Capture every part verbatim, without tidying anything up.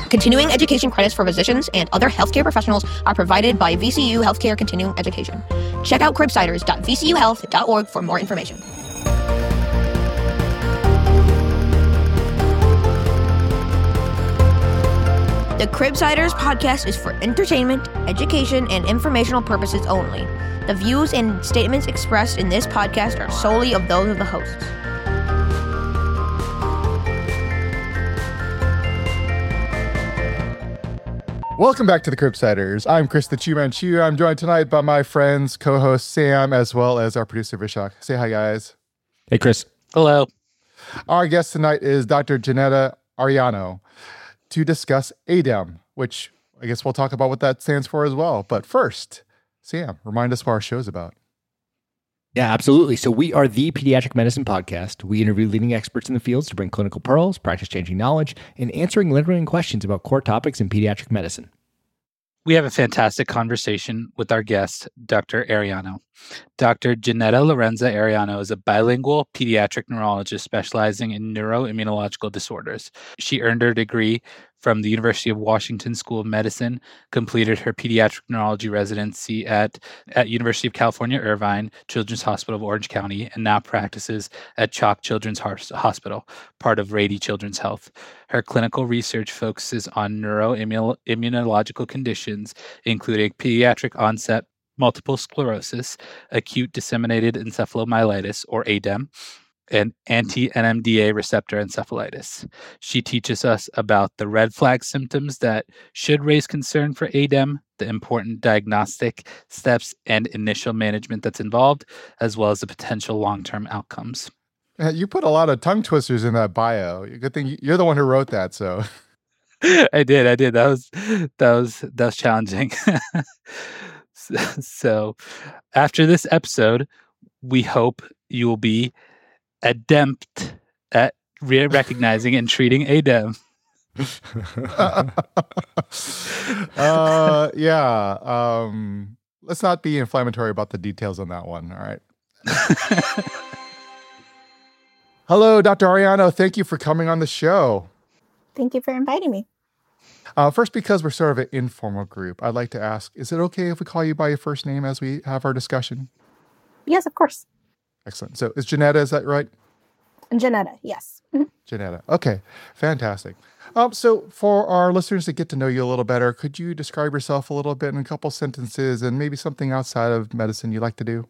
Continuing education credits for physicians and other healthcare professionals are provided by V C U Healthcare Continuing Education. Check out cribsiders dot v c u health dot org for more information. The Cribsiders podcast is for entertainment, education, and informational purposes only. The views and statements expressed in this podcast are solely of those of the hosts. Welcome back to the Cribsiders. I'm Chris the Chew Man Chew. I'm joined tonight by my friends, co-host Sam, as well as our producer Vishak. Say hi, guys. Hey, Chris. Hello. Our guest tonight is Doctor Janetta Arellano to discuss A D E M, which I guess we'll talk about what that stands for as well. But first, Sam, remind us what our show's about. Yeah, absolutely. So we are the Pediatric Medicine Podcast. We interview leading experts in the fields to bring clinical pearls, practice-changing knowledge, and answering lingering questions about core topics in pediatric medicine. We have a fantastic conversation with our guest, Doctor Arellano. Doctor Janetta Lorenza Arellano is a bilingual pediatric neurologist specializing in neuroimmunological disorders. She earned her degree from the University of Washington School of Medicine, completed her pediatric neurology residency at, at University of California, Irvine Children's Hospital of Orange County, and now practices at Chalk Children's Hospital, part of Rady Children's Health. Her clinical research focuses on neuroimmunological conditions, including pediatric onset multiple sclerosis, acute disseminated encephalomyelitis, or A D E M, and anti-N M D A receptor encephalitis. She teaches us about the red flag symptoms that should raise concern for A D E M, the important diagnostic steps and initial management that's involved, as well as the potential long-term outcomes. Uh, You put a lot of tongue twisters in that bio. Good thing you're the one who wrote that, so. I did, I did. That was that was that was challenging. So, after this episode, we hope you will be adept at re- recognizing and treating A D E M. uh, yeah. Um, let's not be inflammatory about the details on that one. All right. Hello, Doctor Arellano. Thank you for coming on the show. Thank you for inviting me. Uh, first, because we're sort of an informal group, I'd like to ask, is it okay if we call you by your first name as we have our discussion? Yes, of course. Excellent. So is Janetta, is that right? Janetta, yes. Mhm. Janetta. Okay, fantastic. Um, so for our listeners to get to know you a little better, could you describe yourself a little bit in a couple sentences and maybe something outside of medicine you like to do?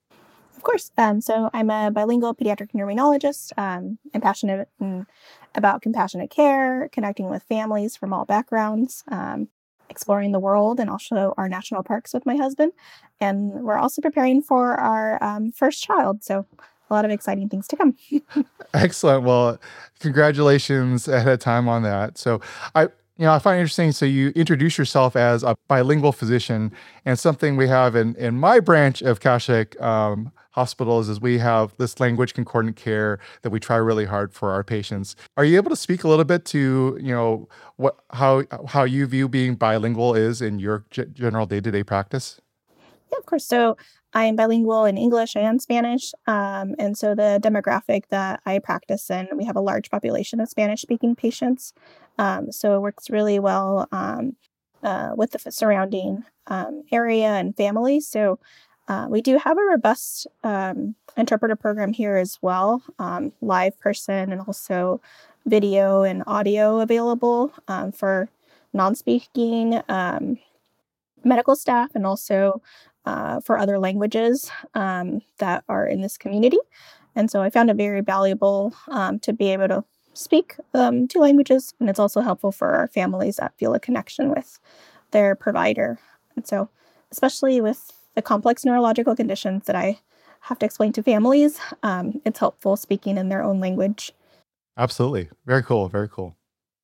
Of course. Um, so I'm a bilingual pediatric neuroimmunologist. Um, I'm passionate in, about compassionate care, connecting with families from all backgrounds, um, exploring the world and also our national parks with my husband. And we're also preparing for our um, first child. So a lot of exciting things to come. Excellent. Well, congratulations ahead of time on that. So I, you know, I find it interesting. So you introduce yourself as a bilingual physician, and something we have in, in my branch of Kashik um, hospitals is we have this language concordant care that we try really hard for our patients. Are you able to speak a little bit to, you know, what how how you view being bilingual is in your g- general day-to-day practice? Yeah, of course. So I'm bilingual in English and Spanish. Um, and so the demographic that I practice in, we have a large population of Spanish-speaking patients. Um, so it works really well um, uh, with the surrounding um, area and family. So uh, we do have a robust um, interpreter program here as well, um, live person and also video and audio available um, for non-speaking um, medical staff, and also uh, for other languages um, that are in this community. And so I found it very valuable um, to be able to speak um, two languages. And it's also helpful for our families that feel a connection with their provider. And so, especially with the complex neurological conditions that I have to explain to families, um, it's helpful speaking in their own language. Absolutely. Very cool. Very cool.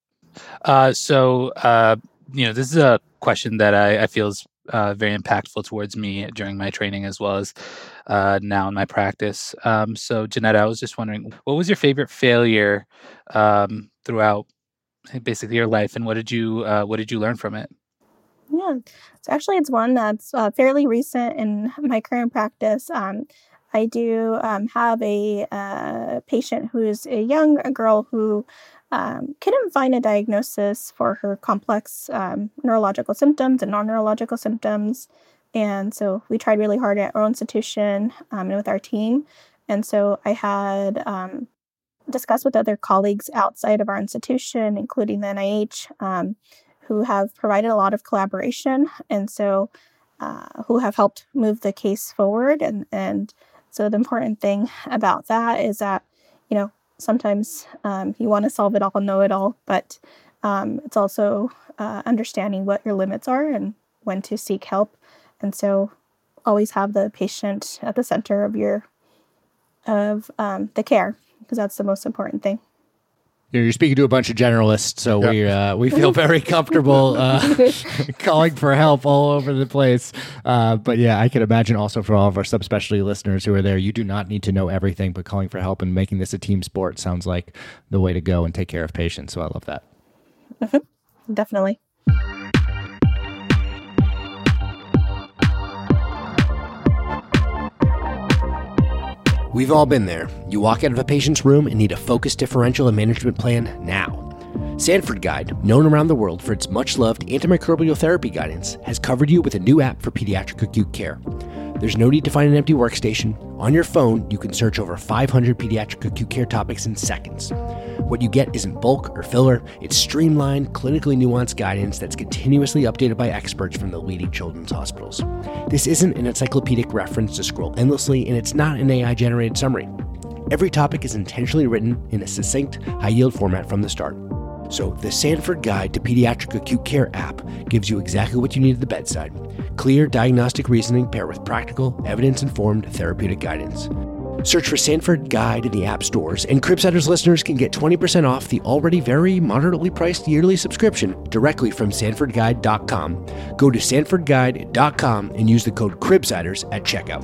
Uh, so, uh, you know, this is a question that I, I feel is uh, very impactful towards me during my training as well as uh, now in my practice. Um, so, Janetta, I was just wondering, what was your favorite failure um, throughout basically your life, and what did you uh, what did you learn from it? Yeah, so actually, it's one that's uh, fairly recent in my current practice. Um, I do um, have a uh, patient who's a young girl who um, couldn't find a diagnosis for her complex um, neurological symptoms and non-neurological symptoms. And so we tried really hard at our institution um, and with our team. And so I had um, discussed with other colleagues outside of our institution, including the N I H, um, who have provided a lot of collaboration. And so uh, who have helped move the case forward. And, and so the important thing about that is that, you know, sometimes um, you want to solve it all, know it all, but um, it's also uh, understanding what your limits are and when to seek help. And so always have the patient at the center of your, of um, the care, because that's the most important thing. You're speaking to a bunch of generalists, so Yep. we uh, we feel very comfortable uh, calling for help all over the place. Uh, but yeah, I can imagine also for all of our subspecialty listeners who are there, you do not need to know everything, but calling for help and making this a team sport sounds like the way to go and take care of patients. So I love that. Mm-hmm. Definitely. We've all been there. You walk out of a patient's room and need a focused differential and management plan now. Sanford Guide, known around the world for its much-loved antimicrobial therapy guidance, has covered you with a new app for pediatric acute care. There's no need to find an empty workstation. On your phone, you can search over five hundred pediatric acute care topics in seconds. What you get isn't bulk or filler, it's streamlined, clinically nuanced guidance that's continuously updated by experts from the leading children's hospitals. This isn't an encyclopedic reference to scroll endlessly, and it's not an A I-generated summary. Every topic is intentionally written in a succinct, high-yield format from the start. So the Sanford Guide to Pediatric Acute Care app gives you exactly what you need at the bedside. Clear diagnostic reasoning paired with practical, evidence-informed therapeutic guidance. Search for Sanford Guide in the app stores, and Cribsiders listeners can get twenty percent off the already very moderately priced yearly subscription directly from sanford guide dot com. Go to sanford guide dot com and use the code Cribsiders at checkout.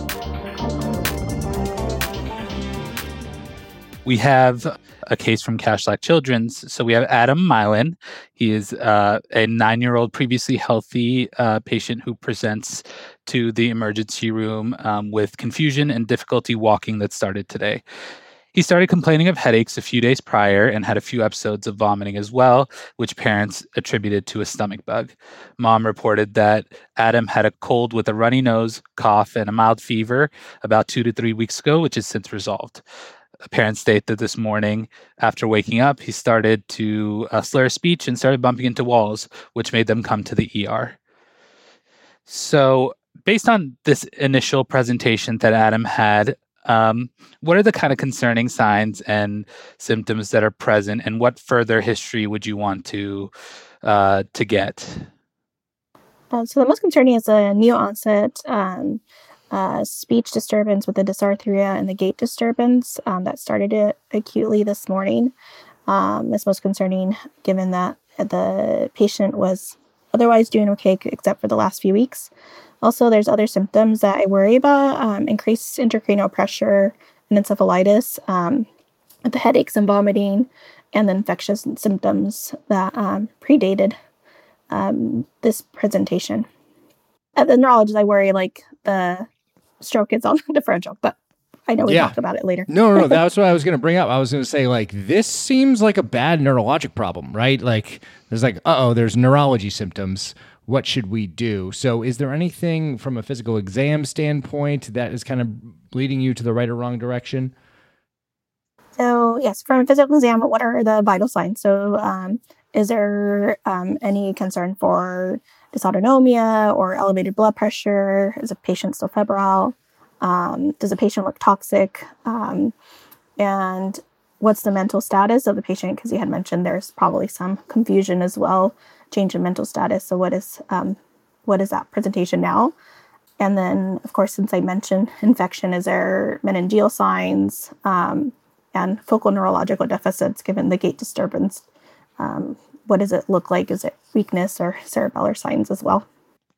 We have a case from Kashlak Children's. So we have Adam Milan. He is uh, a nine-year-old previously healthy uh, patient who presents to the emergency room um, with confusion and difficulty walking that started today. He started complaining of headaches a few days prior and had a few episodes of vomiting as well, which parents attributed to a stomach bug. Mom reported that Adam had a cold with a runny nose, cough, and a mild fever about two to three weeks ago, which has since resolved. Parents state that this morning, after waking up, he started to uh, slur speech and started bumping into walls, which made them come to the E R. So, based on this initial presentation that Adam had, um, what are the kind of concerning signs and symptoms that are present, and what further history would you want to uh, to get? Uh, so the most concerning is a neo-onset um, Uh, speech disturbance with the dysarthria and the gait disturbance um, that started it acutely this morning. Um, it's most concerning given that the patient was otherwise doing okay except for the last few weeks. Also, there's other symptoms that I worry about, um, increased intracranial pressure and encephalitis, um, the headaches and vomiting, and the infectious symptoms that um, predated um, this presentation. At the neurologist, I worry like the stroke is on the differential, but I know we Yeah. talked about it later. No, no, no. That's what I was going to bring up. I was going to say, like, this seems like a bad neurologic problem, right? Like, there's like, uh-oh, there's neurology symptoms. What should we do? So is there anything from a physical exam standpoint that is kind of leading you to the right or wrong direction? So yes, from a physical exam, what are the vital signs? So um, is there um, any concern for dysautonomia or elevated blood pressure? Is a patient still febrile? Um, does the patient look toxic? Um, and what's the mental status of the patient? Because you had mentioned there's probably some confusion as well, change in mental status. So what is um, what is that presentation now? And then, of course, since I mentioned infection, is there meningeal signs um, and focal neurological deficits given the gait disturbance? Um, what does it look like? Is it weakness or cerebellar signs as well?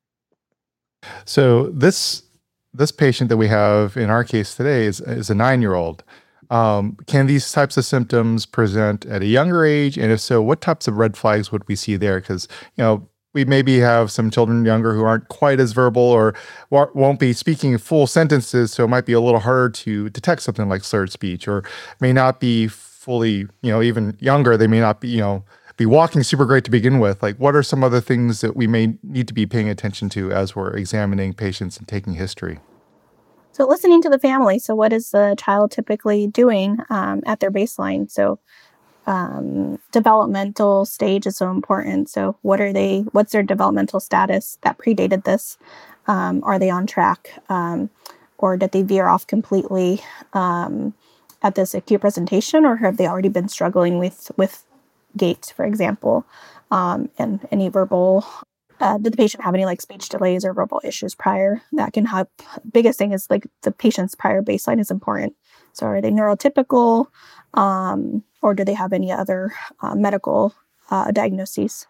So this this patient that we have in our case today is, is a nine-year-old. Um, can these types of symptoms present at a younger age? And if so, what types of red flags would we see there? Because, you know, we maybe have some children younger who aren't quite as verbal or wa- won't be speaking full sentences, so it might be a little harder to detect something like slurred speech, or may not be fully, you know, even younger, they may not be, you know, be walking super great to begin with. Like, what are some other things that we may need to be paying attention to as we're examining patients and taking history? So listening to the family. So what is the child typically doing um, at their baseline? So um, developmental stage is so important. So what are they, what's their developmental status that predated this? Um, are they on track? Um, or did they veer off completely um, at this acute presentation? Or have they already been struggling with, with gait, for example, um, and any verbal, uh, did the patient have any like speech delays or verbal issues prior? That can help. Biggest thing is like the patient's prior baseline is important. So are they neurotypical, um, or do they have any other uh, medical uh, diagnoses?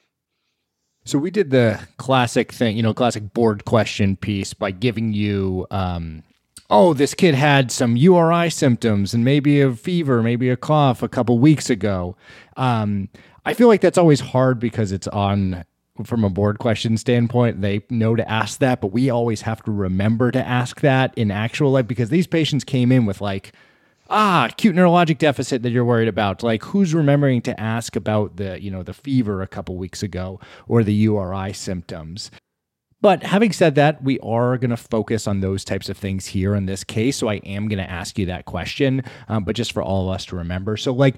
So we did the classic thing, you know, classic board question piece by giving you, um, oh, this kid had some U R I symptoms and maybe a fever, maybe a cough a couple weeks ago. Um, I feel like that's always hard because it's on, from a board question standpoint, they know to ask that, but we always have to remember to ask that in actual life because these patients came in with like, ah, acute neurologic deficit that you're worried about. Like, who's remembering to ask about the, you know, the fever a couple weeks ago or the U R I symptoms? But having said that, we are going to focus on those types of things here in this case. So I am going to ask you that question, um, but just for all of us to remember. So like,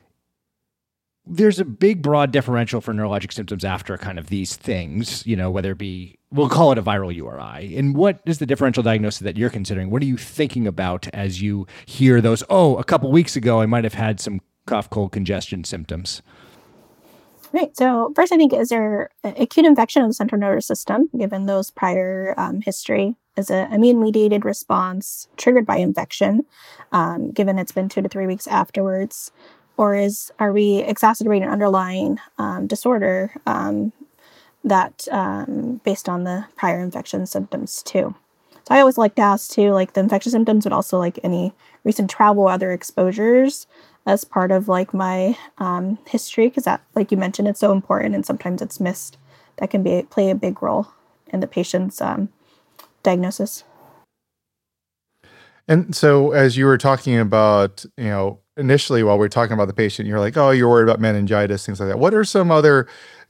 there's a big, broad differential for neurologic symptoms after kind of these things, you know, whether it be, we'll call it a viral U R I. And what is the differential diagnosis that you're considering? What are you thinking about as you hear those, oh, a couple weeks ago, I might have had some cough, cold, congestion symptoms? Right. So first, I think, is there acute infection of the central nervous system, given those prior um, history? Is an immune-mediated response triggered by infection, um, given it's been two to three weeks afterwards? Or is are we exacerbating an underlying um, disorder um, that um, based on the prior infection symptoms too? So I always like to ask too, like the infection symptoms, but also like any recent travel, other exposures as part of like my um, history, because that, like you mentioned, it's so important and sometimes it's missed. That can be play a big role in the patient's um, diagnosis. And so as you were talking about, you know, initially while we were talking about the patient, you're like, oh, you're worried about meningitis, things like that. What are some other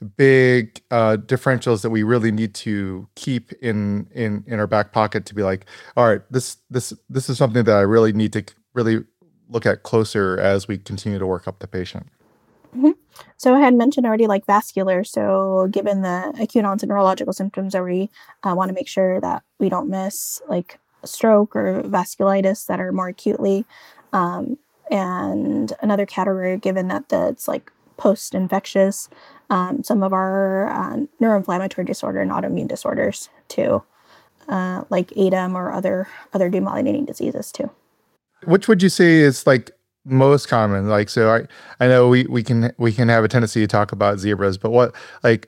big uh, differentials that we really need to keep in, in, in our back pocket to be like, all right, this, this, this is something that I really need to really look at closer as we continue to work up the patient? Mm-hmm. So I had mentioned already like vascular. So given the acute onset neurological symptoms, are we uh, want to make sure that we don't miss like stroke or vasculitis that are more acutely. Um, and another category, given that the, it's like post-infectious, um, some of our uh, neuroinflammatory disorder and autoimmune disorders too, uh, like A D E M or other other demyelinating diseases too. Which would you say is like most common? Like, so I, I know we, we can we can have a tendency to talk about zebras, but what, like,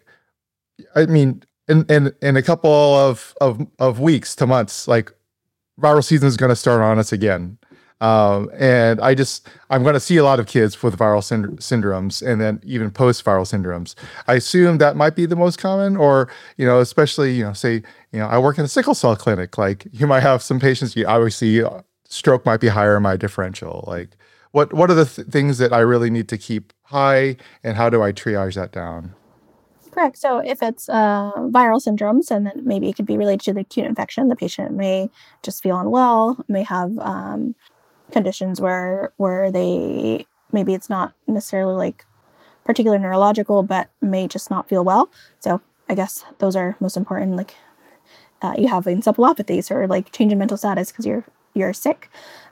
I mean, in in, in a couple of, of of weeks to months, like viral season is going to start on us again. Um, and I just, I'm going to see a lot of kids with viral synd- syndromes and then even post-viral syndromes. I assume that might be the most common, or, you know, especially, you know, say, you know, I work in a sickle cell clinic. Like, you might have some patients, you obviously uh, stroke might be higher in my differential. Like, what, what are the th- things that I really need to keep high, and how do I triage that down? Correct. So if it's uh, viral syndromes, and then maybe it could be related to the acute infection, the patient may just feel unwell, may have um, conditions where where they, maybe it's not necessarily like particular neurological, but may just not feel well. So I guess those are most important. Like uh, you have encephalopathies or like change in mental status because you're you're sick,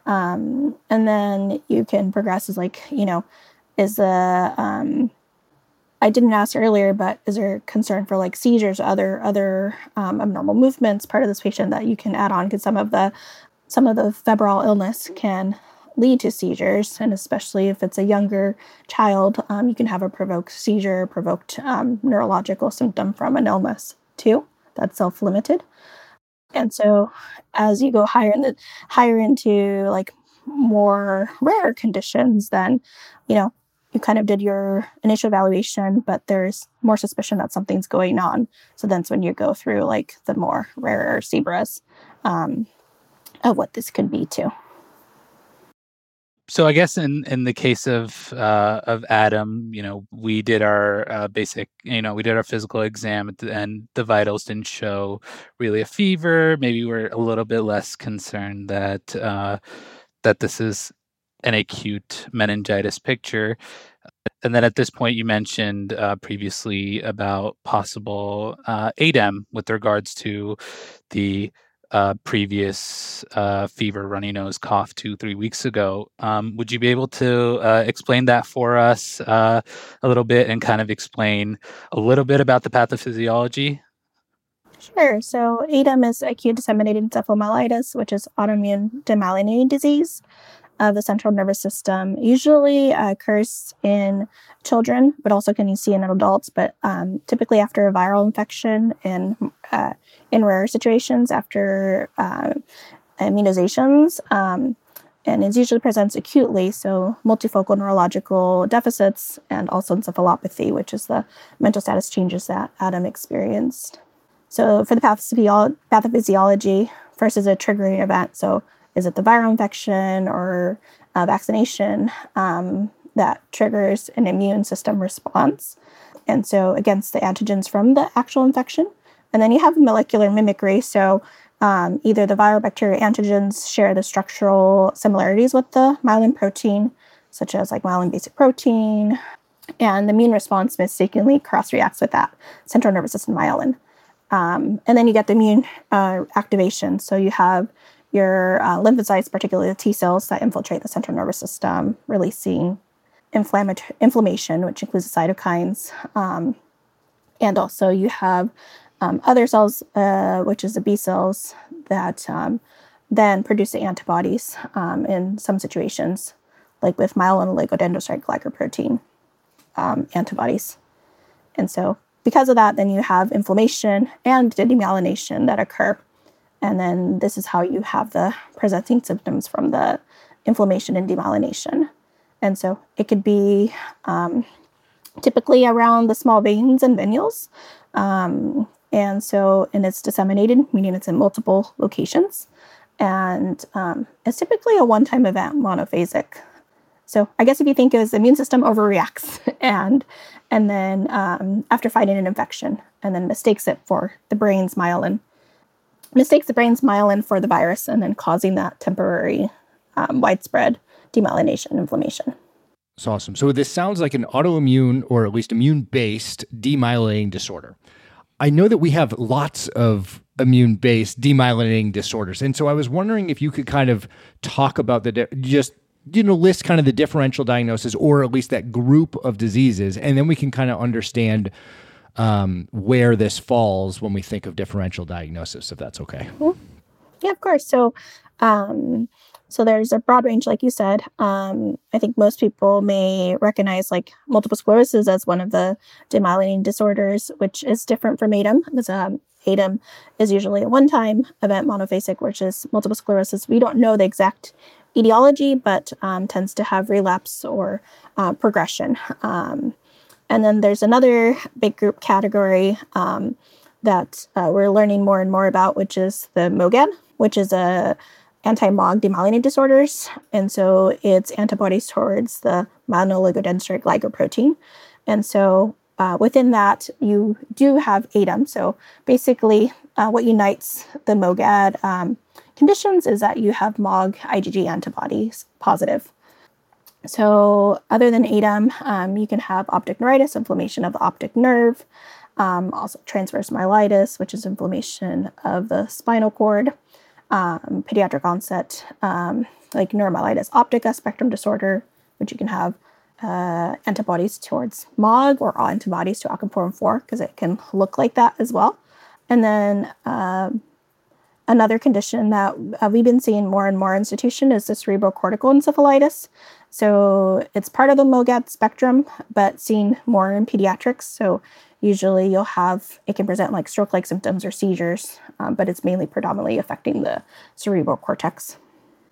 um, and then you can progress as like, you know, is the um, I didn't ask earlier, but is there concern for like seizures, other other um, abnormal movements part of this patient that you can add on? Because some of the some of the febrile illness can lead to seizures, and especially if it's a younger child, um, you can have a provoked seizure, provoked um, neurological symptom from an illness too. That's self-limited. And so, as you go higher in the higher into like more rare conditions, then you know. You kind of did your initial evaluation, but there's more suspicion that something's going on. So that's when you go through like the more rarer zebras um, of what this could be too. So I guess in, in the case of uh, of Adam, you know, we did our uh, basic, you know, we did our physical exam at the end. The vitals didn't show really a fever. Maybe we're a little bit less concerned that uh, that this is an acute meningitis picture. And then at this point, you mentioned uh, previously about possible uh, A D E M with regards to the uh, previous uh, fever, runny nose, cough two, three weeks ago. Um, would you be able to uh, explain that for us uh, a little bit and kind of explain a little bit about the pathophysiology? Sure. So A D E M is acute disseminated encephalomyelitis, which is autoimmune demyelinating disease of the central nervous system. Usually uh, occurs in children, but also can you see in adults, but um, typically after a viral infection and uh, in rare situations after uh, immunizations. Um, and it usually presents acutely, so multifocal neurological deficits and also encephalopathy, which is the mental status changes that Adam experienced. So for the pathophysio- pathophysiology, first is a triggering event. So is it the viral infection or uh, vaccination um, that triggers an immune system response? And so against the antigens from the actual infection. And then you have molecular mimicry. So um, either the viral bacteria antigens share the structural similarities with the myelin protein, such as like myelin basic protein, and the immune response mistakenly cross-reacts with that central nervous system myelin. Um, and then you get the immune uh, activation. So you have your uh, lymphocytes, particularly the T cells that infiltrate the central nervous system, releasing inflammatory inflammation, which includes the cytokines. Um, and also you have um, other cells, uh, which is the B cells, that um, then produce the antibodies um, in some situations, like with myelin oligodendrocyte glycoprotein um, antibodies. And so because of that, then you have inflammation and demyelination that occur. And then this is how you have the presenting symptoms from the inflammation and demyelination. And so it could be um, typically around the small veins and venules. Um, and so, and it's disseminated, meaning it's in multiple locations. And um, it's typically a one-time event, monophasic. So I guess if you think of it as the immune system overreacts and and then um, after fighting an infection and then mistakes it for the brain's myelin, mistakes the brain's myelin for the virus and then causing that temporary um, widespread demyelination and inflammation. That's awesome. So this sounds like an autoimmune or at least immune-based demyelinating disorder. I know that we have lots of immune-based demyelinating disorders. And so I was wondering if you could kind of talk about the di- just you know, list kind of the differential diagnosis or at least that group of diseases, and then we can kind of understand um, where this falls when we think of differential diagnosis, if that's okay. Mm-hmm. Yeah, of course. So, um, so there's a broad range, like you said. Um, I think most people may recognize like multiple sclerosis as one of the demyelinating disorders, which is different from A D E M, because um, A D E M is usually a one-time event, monophasic, which is multiple sclerosis. We don't know the exact etiology, but um, tends to have relapse or uh, progression. Um, and then there's another big group category um, that uh, we're learning more and more about, which is the MOGAD, which is a anti-M O G demyelinating disorders. And so it's antibodies towards the myelin oligodendrocyte glycoprotein. And so uh, within that, you do have A D E M. So basically, uh, what unites the MOGAD um, conditions is that you have M O G IgG antibodies positive. So other than A D E M, um, you can have optic neuritis, inflammation of the optic nerve, um, also transverse myelitis, which is inflammation of the spinal cord, um, pediatric onset, um, like neuromyelitis optica spectrum disorder, which you can have uh, antibodies towards M O G or antibodies to alkaline four because it can look like that as well. And then um, another condition that uh, we've been seeing more and more institution is the cerebrocortical encephalitis. So it's part of the MOGAD spectrum, but seen more in pediatrics. So usually you'll have, it can present like stroke-like symptoms or seizures, um, but it's mainly predominantly affecting the cerebral cortex.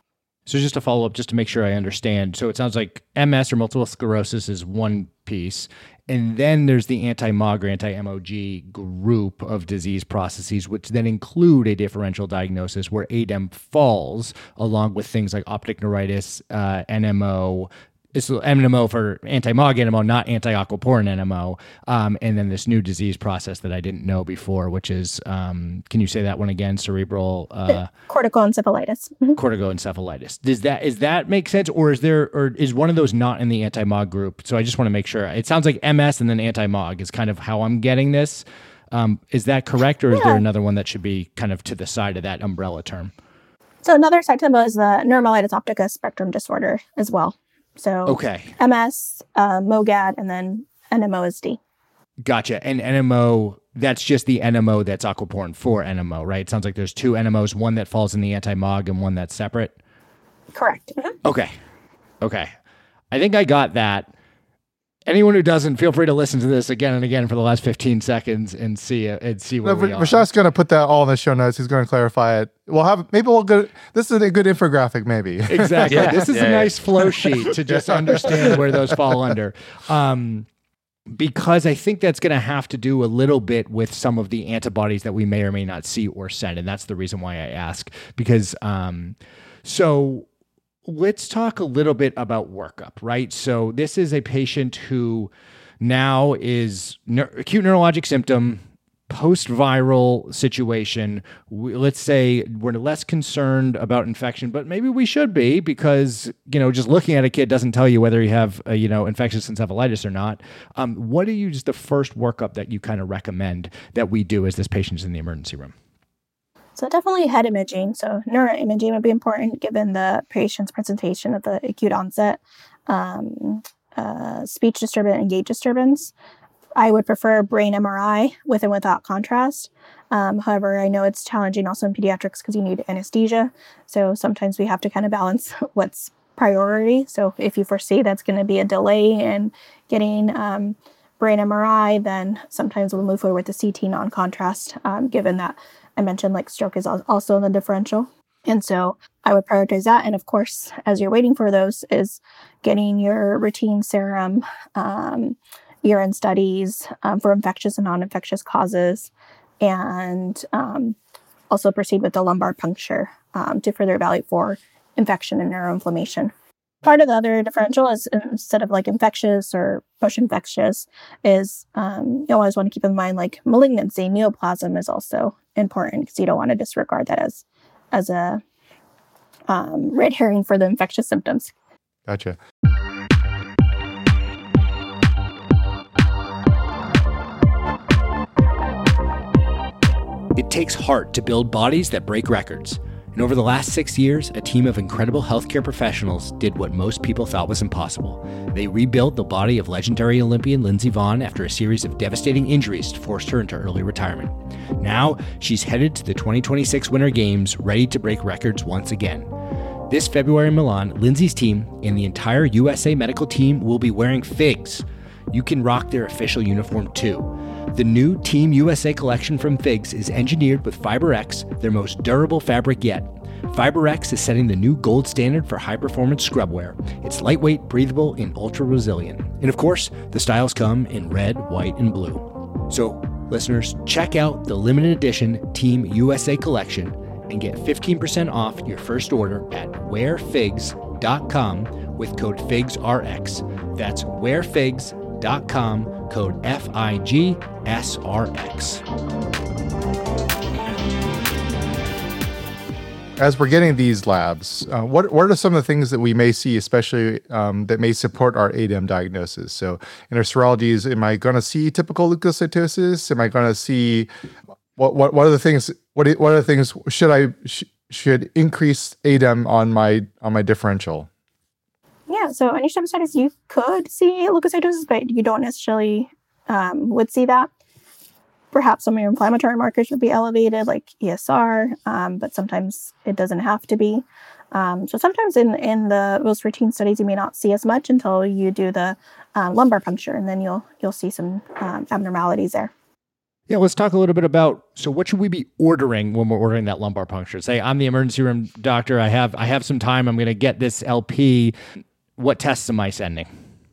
So just to follow up, just to make sure I understand. So it sounds like M S or multiple sclerosis is one piece. And then there's the anti-M O G or anti-M O G group of disease processes, which then include a differential diagnosis where A D E M falls along with things like optic neuritis, uh, N M O, it's N M O for anti-M O G N M O, not anti-aquaporin N M O. Um, and then this new disease process that I didn't know before, which is, um, can you say that one again? Cerebral... Uh, corticoencephalitis. Mm-hmm. Corticoencephalitis. Does that, is that make sense? Or is there, or is one of those not in the anti-M O G group? So I just want to make sure. It sounds like M S and then anti-M O G is kind of how I'm getting this. Um, is that correct? Or is yeah. there another one that should be kind of to the side of that umbrella term? So another side to them is the neuromyelitis optica spectrum disorder as well. So okay. M S, uh, M O G A D, and then N M O is D. Gotcha. And N M O, that's just the N M O that's aquaporin for N M O, right? It sounds like there's two N M Os, one that falls in the anti-M O G and one that's separate. Correct. Mm-hmm. Okay. Okay. I think I got that. Anyone who doesn't, feel free to listen to this again and again for the last fifteen seconds and see uh, and see where no, we are. Rashad's going to put that all in the show notes. He's going to clarify it. We'll have maybe we'll go. This is a good infographic, maybe. Exactly. Yeah. This is yeah, a yeah. nice flow sheet to just understand where those fall under. Um, because I think that's going to have to do a little bit with some of the antibodies that we may or may not see or send, and that's the reason why I ask. Because um, so. Let's talk a little bit about workup, right? So this is a patient who now is ne- acute neurologic symptom, post-viral situation. We, let's say we're less concerned about infection, but maybe we should be because, you know, just looking at a kid doesn't tell you whether you have, a, you know, infectious encephalitis or not. Um, what are you, just the first workup that you kind of recommend that we do as this patient's in the emergency room? So definitely head imaging. So neuroimaging would be important given the patient's presentation of the acute onset um, uh, speech disturbance and gait disturbance. I would prefer brain M R I with and without contrast. Um, however, I know it's challenging also in pediatrics because you need anesthesia. So sometimes we have to kind of balance what's priority. So if you foresee that's going to be a delay in getting um, brain M R I, then sometimes we'll move forward with the C T non-contrast, um, given that I mentioned like stroke is also in the differential. And so I would prioritize that. And of course, as you're waiting for those is getting your routine serum, um, urine studies um, for infectious and non-infectious causes, and um, also proceed with the lumbar puncture um, to further evaluate for infection and neuroinflammation. Part of the other differential is instead of like infectious or post-infectious is um, you always want to keep in mind like malignancy, neoplasm is also important because you don't want to disregard that as as a um, red herring for the infectious symptoms. Gotcha. It takes heart to build bodies that break records. And over the last six years, a team of incredible healthcare professionals did what most people thought was impossible. They rebuilt the body of legendary Olympian Lindsey Vonn after a series of devastating injuries forced her into early retirement. Now, she's headed to the twenty twenty-six Winter Games, ready to break records once again. This February in Milan, Lindsey's team and the entire U S A medical team will be wearing FIGS. You can rock their official uniform too. The new Team U S A collection from FIGS is engineered with FiberX, their most durable fabric yet. FiberX is setting the new gold standard for high-performance scrubwear. It's lightweight, breathable, and ultra-resilient. And of course, the styles come in red, white, and blue. So, listeners, check out the limited edition Team U S A collection and get fifteen percent off your first order at wear figs dot com with code FIGSRX. That's wear figs dot com, code F I G S R X. As we're getting these labs, uh, what what are some of the things that we may see, especially um, that may support our A D E M diagnosis? So in our serologies, am I going to see typical leukocytosis? Am I going to see what what what are the things? What what are the things should I sh- should increase A D E M on my on my differential? Yeah, so on your stem studies, you could see leukocytosis, but you don't necessarily um, would see that. Perhaps some of your inflammatory markers would be elevated, like E S R, um, but sometimes it doesn't have to be. Um, so sometimes in, in the most routine studies, you may not see as much until you do the uh, lumbar puncture, and then you'll you'll see some um, abnormalities there. Yeah, let's talk a little bit about, so what should we be ordering when we're ordering that lumbar puncture? Say I'm the emergency room doctor, I have I have some time, I'm going to get this L P. What tests am I sending?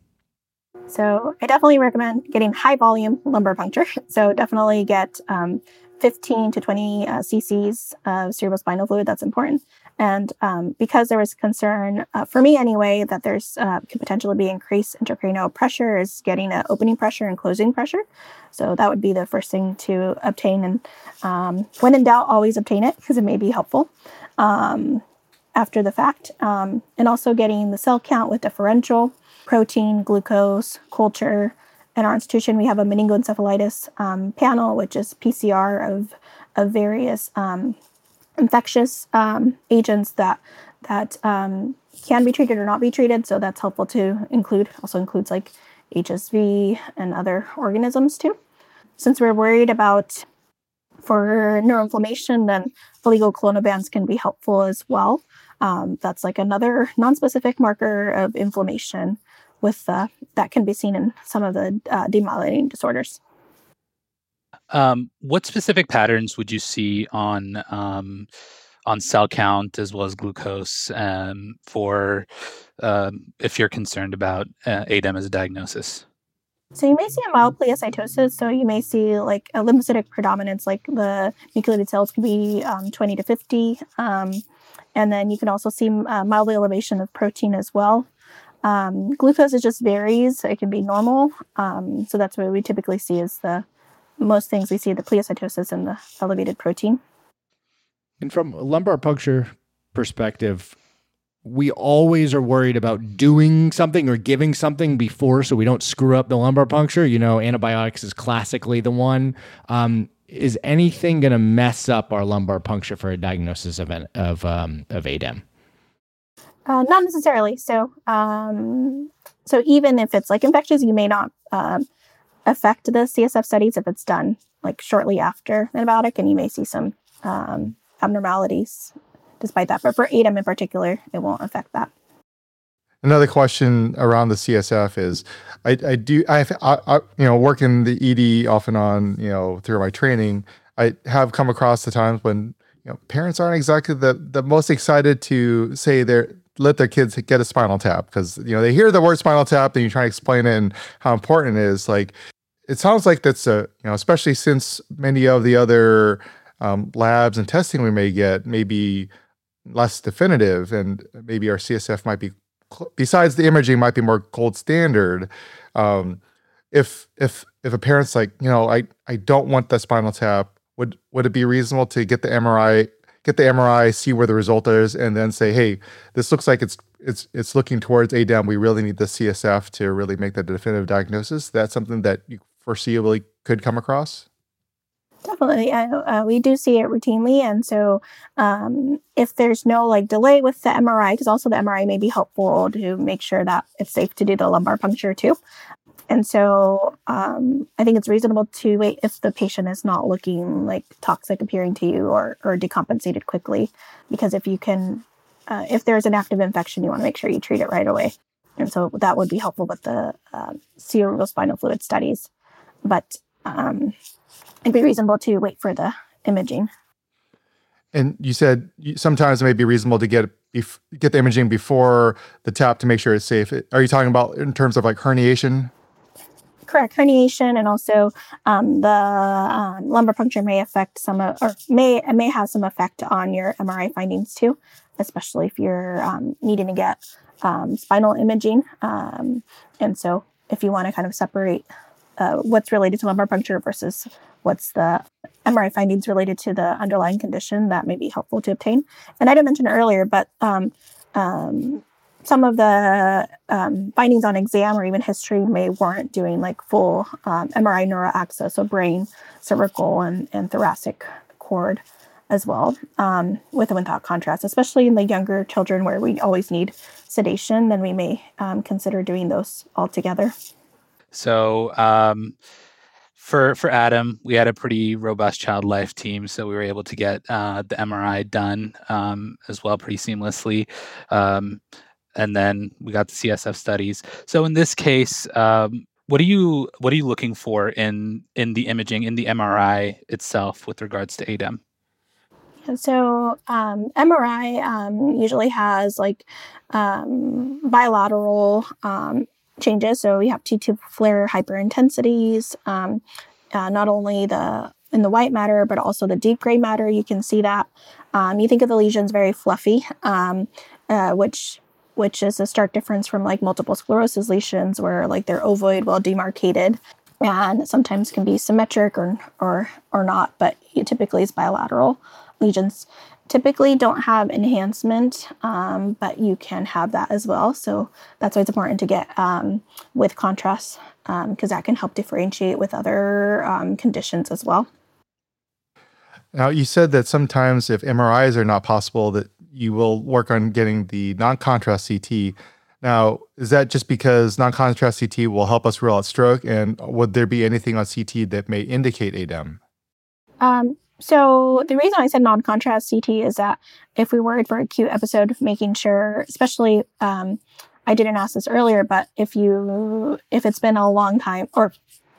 So I definitely recommend getting high volume lumbar puncture. So definitely get um, fifteen to twenty uh, cc's of cerebrospinal fluid. That's important. And um, because there was concern, uh, for me anyway, that there's uh, could potentially be increased intracranial pressure, is getting an opening pressure and closing pressure. So that would be the first thing to obtain. And um, when in doubt, always obtain it because it may be helpful um, after the fact. Um, and also getting the cell count with differential, protein, glucose, culture. In our institution, we have a meningoencephalitis um, panel, which is P C R of, of various um, infectious um, agents that that um, can be treated or not be treated. So that's helpful to include. Also includes like H S V and other organisms too. Since we're worried about for neuroinflammation, then oligoklonobans can be helpful as well. Um, that's like another non-specific marker of inflammation with uh, that can be seen in some of the uh, demyelinating disorders. Um, what specific patterns would you see on um, on cell count as well as glucose um, for um, if you're concerned about uh, A D E M as a diagnosis? So you may see a mild pleocytosis. So you may see like a lymphocytic predominance, like the nucleated cells can be um, twenty to fifty. Um, and then you can also see uh, mild elevation of protein as well. Um, glucose, it just varies. It can be normal. Um, so that's what we typically see is the most things we see, the pleocytosis and the elevated protein. And from a lumbar puncture perspective, we always are worried about doing something or giving something before so we don't screw up the lumbar puncture. You know, antibiotics is classically the one. Um, is anything going to mess up our lumbar puncture for a diagnosis of, an, of, um, of A D E M? Uh, not necessarily. So, um, so even if it's like infectious, you may not uh, affect the C S F studies if it's done like shortly after antibiotic, and you may see some um, abnormalities despite that. But for A D E M in particular, it won't affect that. Another question around the C S F is, I, I do, I, I, you know, work in the E D off and on, you know, through my training. I have come across the times when, you know, parents aren't exactly the, the most excited to say they're, let their kids get a spinal tap because, you know, they hear the word spinal tap and you try to explain it and how important it is. Like, it sounds like that's a, you know, especially since many of the other um, labs and testing we may get may be less definitive, and maybe our C S F might be, besides the imaging, might be more gold standard. Um, if if if a parent's like, you know, I I don't want the spinal tap, would would it be reasonable to get the M R I, get the M R I, see where the result is, and then say, hey, this looks like it's it's it's looking towards A D E M. We really need the C S F to really make that definitive diagnosis. That's something that you foreseeably could come across? Definitely. I, uh, we do see it routinely. And so um, if there's no like delay with the M R I, because also the M R I may be helpful to make sure that it's safe to do the lumbar puncture too. And so um, I think it's reasonable to wait if the patient is not looking like toxic appearing to you or, or decompensated quickly, because if you can, uh, if there's an active infection, you want to make sure you treat it right away. And so that would be helpful with the uh, cerebrospinal fluid studies. But um, it'd be reasonable to wait for the imaging. And you said sometimes it may be reasonable to get bef- get the imaging before the tap to make sure it's safe. Are you talking about in terms of like herniation? Correct, herniation, and also um, the um, lumbar puncture may affect some, of, or may may have some effect on your M R I findings too, especially if you're um, needing to get um, spinal imaging. Um, and so, if you want to kind of separate uh, what's related to lumbar puncture versus what's the M R I findings related to the underlying condition, that may be helpful to obtain. And I didn't mention it earlier, but um, um, some of the um, findings on exam or even history may warrant doing like full um, M R I neural access, so brain, cervical, and, and thoracic cord as well, um, with and without contrast, especially in the younger children where we always need sedation, then we may um, consider doing those all together. So um, for for Adam, we had a pretty robust child life team, so we were able to get uh, the M R I done um, as well pretty seamlessly. Um, and then we got the C S F studies. So in this case, um, What are you what are you looking for in in the imaging, in the M R I itself with regards to A D E M? So um, M R I um, usually has like um, bilateral um, changes. So we have T two flare hyperintensities, um, uh, not only the in the white matter, but also the deep gray matter. You can see that. Um, you think of the lesions very fluffy, um, uh, which which is a stark difference from like multiple sclerosis lesions where like they're ovoid, well demarcated, and sometimes can be symmetric or or or not, but it typically is bilateral. Lesions typically don't have enhancement, um, but you can have that as well. So that's why it's important to get um, with contrast, because um, that can help differentiate with other um, conditions as well. Now, you said that sometimes if M R Is are not possible, that you will work on getting the non-contrast C T. Now, is that just because non-contrast C T will help us rule out stroke? And would there be anything on C T that may indicate A D E M? Um, So the reason I said non-contrast C T is that if we worried for acute episode, making sure, especially, um, I didn't ask this earlier, but if you, if it's been a long time, or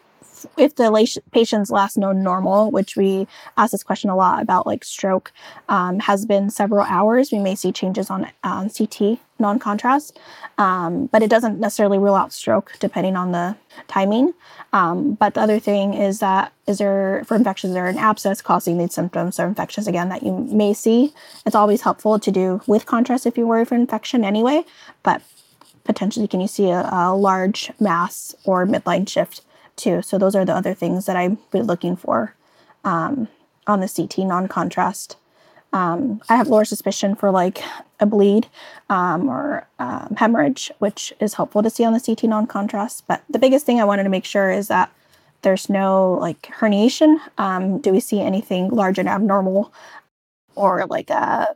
if the patient's last known normal, which we ask this question a lot about, like stroke, um, has been several hours, we may see changes on um, C T non-contrast, um, but it doesn't necessarily rule out stroke depending on the timing. Um, but the other thing is that, is there, for infections, is there an abscess causing these symptoms or infections again that you may see? It's always helpful to do with contrast if you worry for infection anyway, but potentially can you see a, a large mass or midline shift too. So those are the other things that I've been looking for um, on the C T non-contrast. Um, I have lower suspicion for like a bleed um, or um, hemorrhage, which is helpful to see on the C T non-contrast. But the biggest thing I wanted to make sure is that there's no like herniation. Um, do we see anything large and abnormal or like a,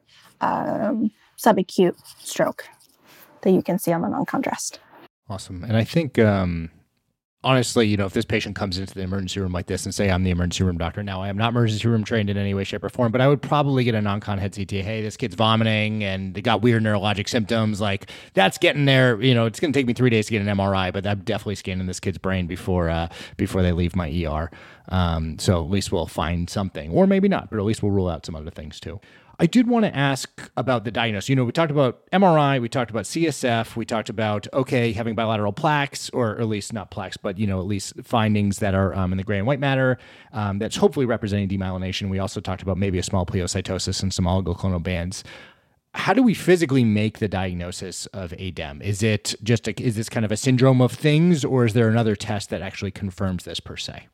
a subacute stroke that you can see on the non-contrast? Awesome. And I think, um, honestly, you know, if this patient comes into the emergency room like this and say, I'm the emergency room doctor. Now, I am not emergency room trained in any way, shape, or form, but I would probably get a non-con head C T. Hey, this kid's vomiting and they got weird neurologic symptoms. Like, that's getting there. You know, it's going to take me three days to get an M R I, but I'm definitely scanning this kid's brain before uh, before they leave my E R. Um, so at least we'll find something, or maybe not, but at least we'll rule out some other things too. I did want to ask about the diagnosis. You know, we talked about M R I, we talked about C S F, we talked about, okay, having bilateral plaques, or at least not plaques, but, you know, at least findings that are um, in the gray and white matter um, that's hopefully representing demyelination. We also talked about maybe a small pleocytosis and some oligoclonal bands. How do we physically make the diagnosis of A D E M? Is it just, a, is this kind of a syndrome of things, or is there another test that actually confirms this per se?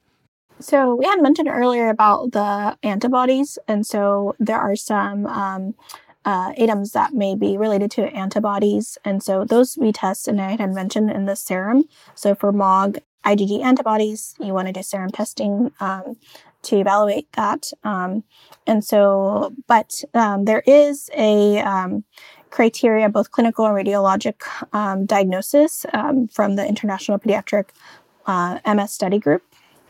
So we had mentioned earlier about the antibodies, and so there are some um, uh, A D E Ms that may be related to antibodies, and so those we test, and I had mentioned in the serum. So for M O G IgG antibodies, you want to do serum testing um, to evaluate that, um, and so, but um, there is a um, criteria, both clinical and radiologic um, diagnosis um, from the International Pediatric uh, M S Study Group.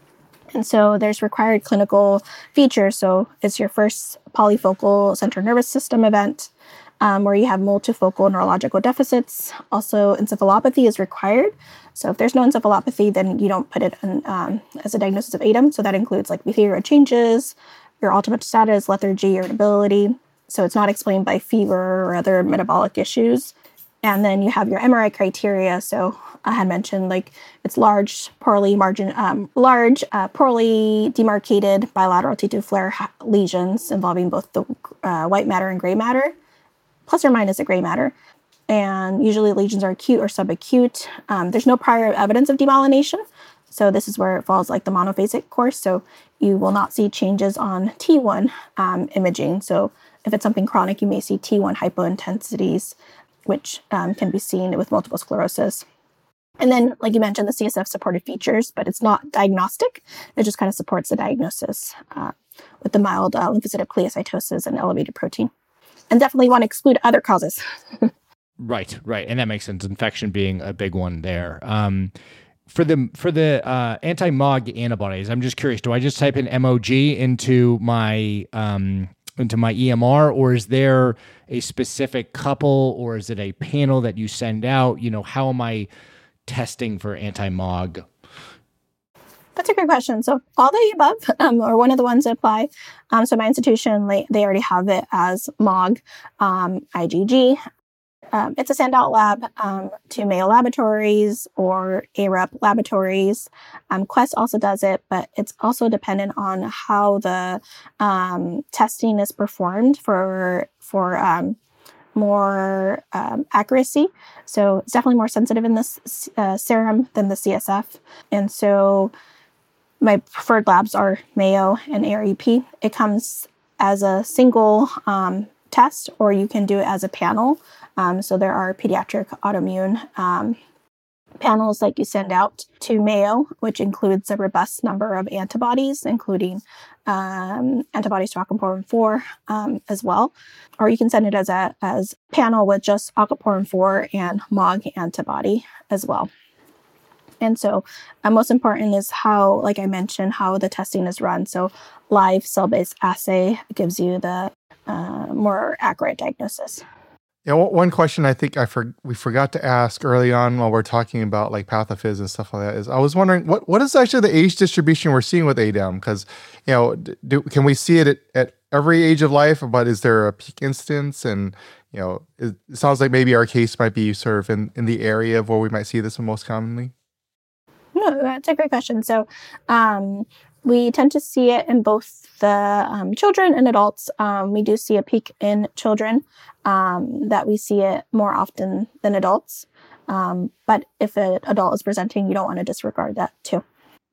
And so there's required clinical features. So it's your first polyfocal central nervous system event um, where you have multifocal neurological deficits. Also, encephalopathy is required. So if there's no encephalopathy, then you don't put it in, um, as a diagnosis of A D E M. So that includes like behavioral changes, your ultimate status, lethargy, irritability. So it's not explained by fever or other metabolic issues. And then you have your M R I criteria. So I had mentioned like it's large, poorly margin, um, large, uh, poorly demarcated bilateral T two flare ha- lesions involving both the uh, white matter and gray matter, plus or minus the gray matter. And usually lesions are acute or subacute. Um, there's no prior evidence of demyelination. So this is where it falls like the monophasic course. So you will not see changes on T one um, imaging. So if it's something chronic, you may see T one hypointensities, which um, can be seen with multiple sclerosis. And then, like you mentioned, the C S F supported features, but it's not diagnostic. It just kind of supports the diagnosis uh, with the mild uh, lymphocytic pleocytosis and elevated protein. And definitely want to exclude other causes. Right, right. And that makes sense. Infection being a big one there. Um, for the for the uh, anti-M O G antibodies, I'm just curious, do I just type in M O G into my... Um, into my E M R, or is there a specific couple, or is it a panel that you send out? You know, how am I testing for anti-M O G? That's a great question. So all the above, um, or one of the ones that apply. Um, so my institution, they, they already have it as M O G, um, I G G. Um, it's a send-out lab um, to Mayo Laboratories or A R U P Laboratories. Um, Quest also does it, but it's also dependent on how the um, testing is performed for for um, more um, accuracy. So it's definitely more sensitive in the uh, serum than the C S F. And so my preferred labs are Mayo and A R U P. It comes as a single um, test, or you can do it as a panel. Um, so there are pediatric autoimmune um, panels that you send out to Mayo, which includes a robust number of antibodies, including um, antibodies to aquaporin four um, as well. Or you can send it as a as panel with just aquaporin four and M O G antibody as well. And so uh, most important is how, like I mentioned, how the testing is run. So live cell-based assay gives you the uh, more accurate diagnosis. Yeah, one question I think I for, we forgot to ask early on while we're talking about like pathophys and stuff like that is I was wondering what what is actually the age distribution we're seeing with A D E M? Because you know, do, can we see it at, at every age of life? But is there a peak instance? And you know, it, it sounds like maybe our case might be sort of in, in the area of where we might see this most commonly. No, that's a great question. So um, we tend to see it in both the um, children and adults. Um, we do see a peak in children, um, that we see it more often than adults. Um, but if an adult is presenting, you don't want to disregard that too.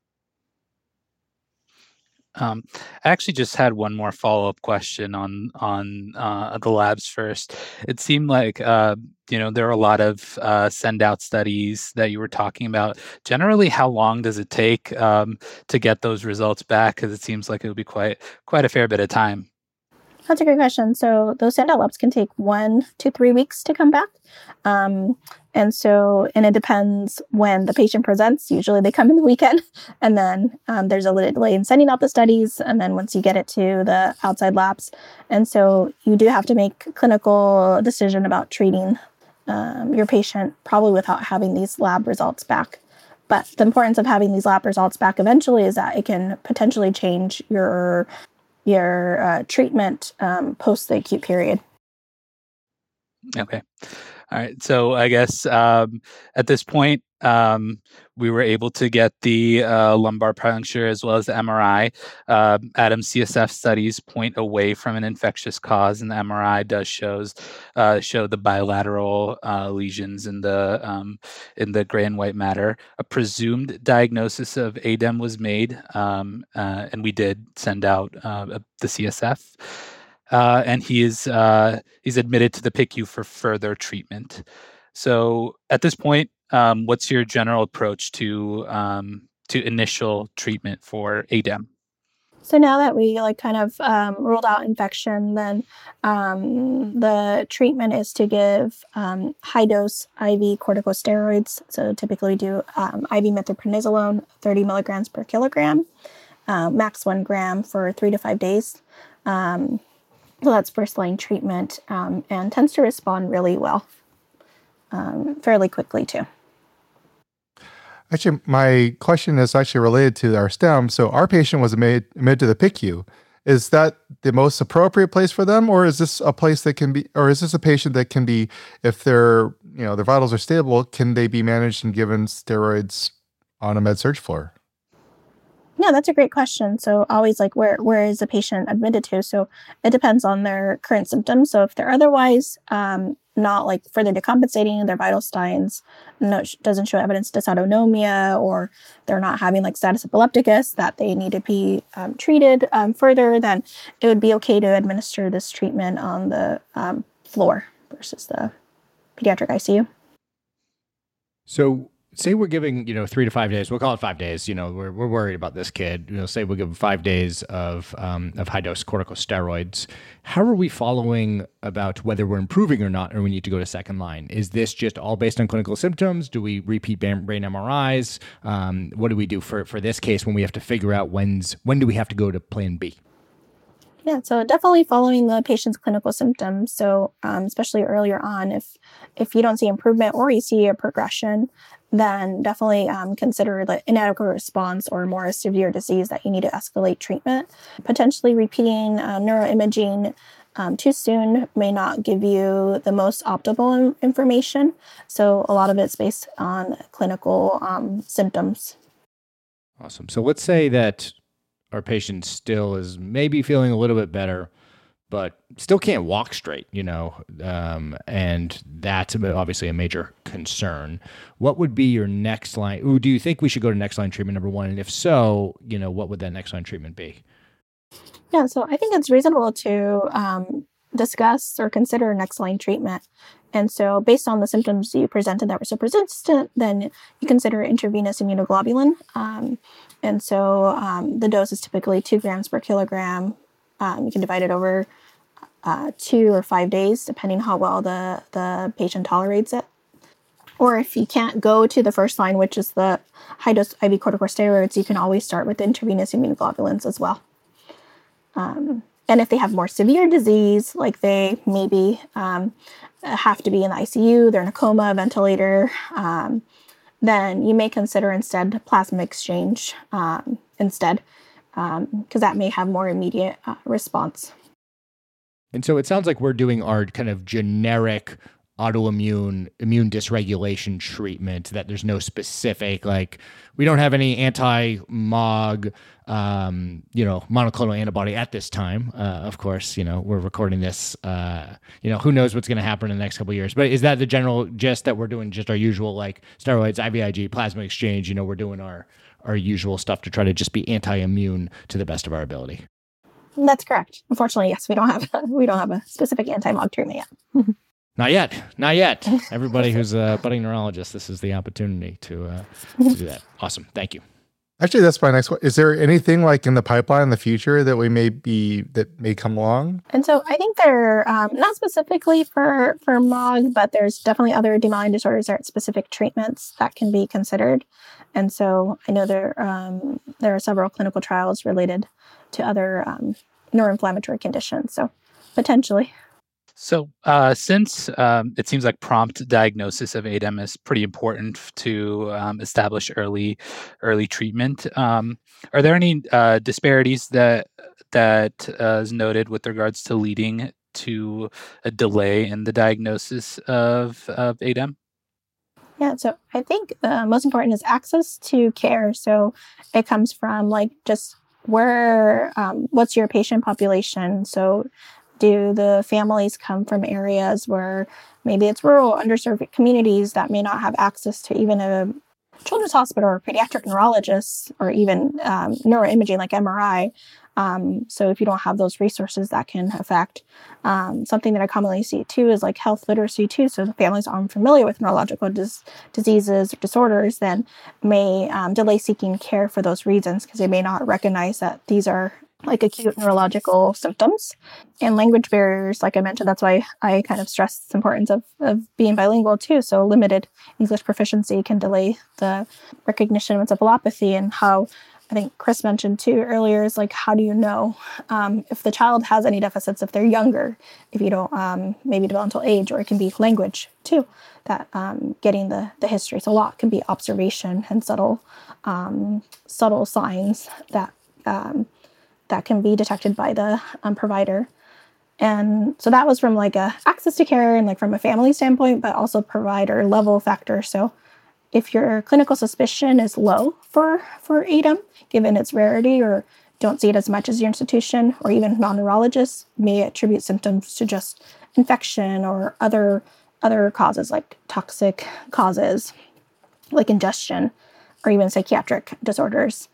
Um, I actually just had one more follow-up question on on uh, the labs first. It seemed like uh, you know there are a lot of uh, send-out studies that you were talking about. Generally, how long does it take um, to get those results back? Because it seems like it would be quite quite a fair bit of time. That's a great question. So those send-out labs can take one to three weeks to come back. Um, and so, and it depends when the patient presents. Usually they come in the weekend, and then um, there's a little delay in sending out the studies. And then once you get it to the outside labs. And so you do have to make a clinical decision about treating um, your patient, probably without having these lab results back. But the importance of having these lab results back eventually is that it can potentially change your your uh, treatment um, post the acute period. Okay. All right. So I guess um, at this point, um, we were able to get the uh, lumbar puncture as well as the M R I. Uh, Adam's C S F studies point away from an infectious cause, and the M R I does shows uh, show the bilateral uh, lesions in the um, in the gray and white matter. A presumed diagnosis of A D E M was made, um, uh, and we did send out uh, the C S F. Uh, and he is uh, he's admitted to the P I C U for further treatment. So at this point, um, what's your general approach to um, to initial treatment for A D E M? So now that we like kind of um, ruled out infection, then um, the treatment is to give um, high dose I V corticosteroids. So typically we do um, I V methylprednisolone, thirty milligrams per kilogram, uh, max one gram for three to five days. Um, So that's first-line treatment um, and tends to respond really well, um, fairly quickly too. Actually, my question is actually related to our STEM. So our patient was admitted, admitted to the P I C U. Is that the most appropriate place for them, or is this a place that can be, or is this a patient that can be, if their you know their vitals are stable, can they be managed and given steroids on a med surg floor? Yeah, that's a great question. So always like where where is the patient admitted to? So it depends on their current symptoms. So if they're otherwise um, not like further decompensating, their vital signs no, doesn't show evidence of dysautonomia, or they're not having like status epilepticus that they need to be um, treated um, further, then it would be okay to administer this treatment on the um, floor versus the pediatric I C U. So say we're giving, you know, three to five days, we'll call it five days, you know, we're, we're worried about this kid, you know, say we'll give him five days of, um, of high dose corticosteroids. How are we following about whether we're improving or not, or we need to go to second line? Is this just all based on clinical symptoms? Do we repeat brain M R Is? Um, what do we do for, for this case when we have to figure out when's, when do we have to go to plan B? Yeah, so definitely following the patient's clinical symptoms. So um, especially earlier on, if if you don't see improvement or you see a progression, then definitely um, consider the inadequate response or more severe disease that you need to escalate treatment. Potentially repeating uh, neuroimaging um, too soon may not give you the most optimal information. So a lot of it's based on clinical um, symptoms. Awesome. So let's say that our patient still is maybe feeling a little bit better, but still can't walk straight, you know, um, and that's obviously a major concern. What would be your next line? Ooh, do you think we should go to next line treatment, number one? And if so, you know, what would that next line treatment be? Yeah, so I think it's reasonable to um, discuss or consider next line treatment. And so based on the symptoms you presented that were so persistent, then you consider intravenous immunoglobulin. Um, and so um, the dose is typically two grams per kilogram. Um, you can divide it over uh, two or five days, depending how well the, the patient tolerates it. Or if you can't go to the first line, which is the high-dose I V corticosteroids, you can always start with intravenous immunoglobulins as well. Um, and if they have more severe disease, like they maybe um, have to be in the I C U, they're in a coma, ventilator, um, then you may consider instead plasma exchange um, instead, because um, that may have more immediate uh, response. And so it sounds like we're doing our kind of generic autoimmune immune dysregulation treatment, that there's no specific, like we don't have any anti-M O G, um, you know, monoclonal antibody at this time. Uh, of course, you know, we're recording this, uh, you know, who knows what's going to happen in the next couple of years, but is that the general gist, that we're doing just our usual, like steroids, I V I G, plasma exchange, you know, we're doing our, our usual stuff to try to just be anti-immune to the best of our ability? That's correct. Unfortunately, yes, we don't have, we don't have a specific anti-M O G treatment yet. Not yet. Not yet. Everybody who's a budding neurologist, this is the opportunity to, uh, to do that. Awesome. Thank you. Actually, that's my next one. Is there anything like in the pipeline in the future that we may be, that may come along? And so I think they're um, not specifically for, for M O G, but there's definitely other demyelinating disorders or specific treatments that can be considered. And so I know there, um, there are several clinical trials related to other um, neuroinflammatory conditions. So potentially. So uh, since um, it seems like prompt diagnosis of A D E M is pretty important to um, establish early early treatment, um, are there any uh, disparities that that uh, is noted with regards to leading to a delay in the diagnosis of, of A D E M? Yeah, so I think the most important is access to care. So it comes from like just where, um, what's your patient population? So do the families come from areas where maybe it's rural, underserved communities that may not have access to even a children's hospital or pediatric neurologists or even um, neuroimaging like M R I? Um, so if you don't have those resources, that can affect. Um, something that I commonly see too is like health literacy too. So the families aren't familiar with neurological dis- diseases or disorders, then may um, delay seeking care for those reasons, because they may not recognize that these are like acute neurological symptoms. And language barriers, like I mentioned, that's why I kind of stress the importance of, of being bilingual too. So limited English proficiency can delay the recognition of encephalopathy. And how I think Chris mentioned too earlier is like, how do you know um, if the child has any deficits if they're younger, if you don't um, maybe developmental age, or it can be language too, that um, getting the, the history. So a lot can be observation and subtle, um, subtle signs that um, that can be detected by the um, provider. And so that was from like a access to care and like from a family standpoint, but also provider level factor. So if your clinical suspicion is low for, for A D E M, given its rarity, or don't see it as much as your institution, or even non-neurologists may attribute symptoms to just infection or other, other causes like toxic causes, like ingestion, or even psychiatric disorders.